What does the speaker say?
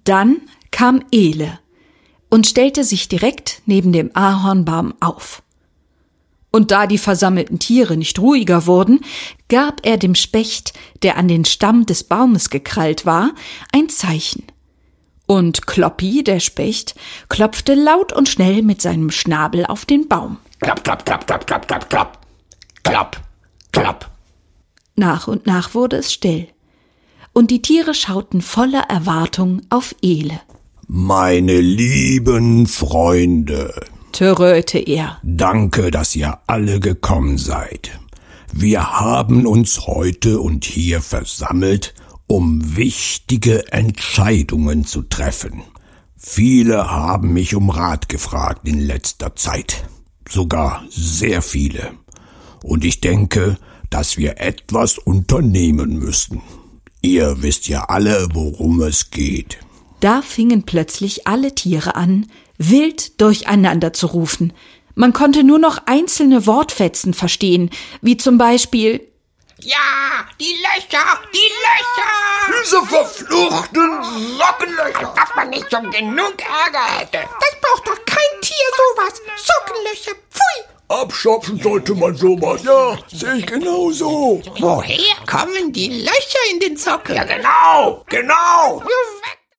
Dann kam Ele und stellte sich direkt neben dem Ahornbaum auf. Und da die versammelten Tiere nicht ruhiger wurden, gab er dem Specht, der an den Stamm des Baumes gekrallt war, ein Zeichen. Und Kloppi, der Specht, klopfte laut und schnell mit seinem Schnabel auf den Baum. Klapp, klapp, klapp, klapp, klapp, klapp, klapp. Klapp, klapp. Nach und nach wurde es still. Und die Tiere schauten voller Erwartung auf Ele. Meine lieben Freunde, Töröte er. danke, dass ihr alle gekommen seid. Wir haben uns heute und hier versammelt, um wichtige Entscheidungen zu treffen. Viele haben mich um Rat gefragt in letzter Zeit. Sogar sehr viele. Und ich denke, dass wir etwas unternehmen müssen. Ihr wisst ja alle, worum es geht. Da fingen plötzlich alle Tiere an, wild durcheinander zu rufen. Man konnte nur noch einzelne Wortfetzen verstehen, wie zum Beispiel: Ja, die Löcher, die Löcher! Diese verfluchten Sockenlöcher! Dass man nicht schon genug Ärger hätte. Das braucht doch kein Tier sowas. Sockenlöcher, pfui! Abschopfen sollte man sowas. Ja, sehe ich genauso. Woher kommen die Löcher in den Socken? Ja, genau, genau. Weg